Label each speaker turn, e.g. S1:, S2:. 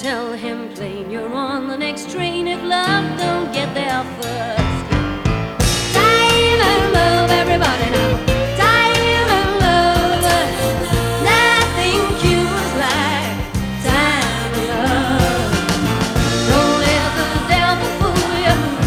S1: tell him plain you're on the next train if love don't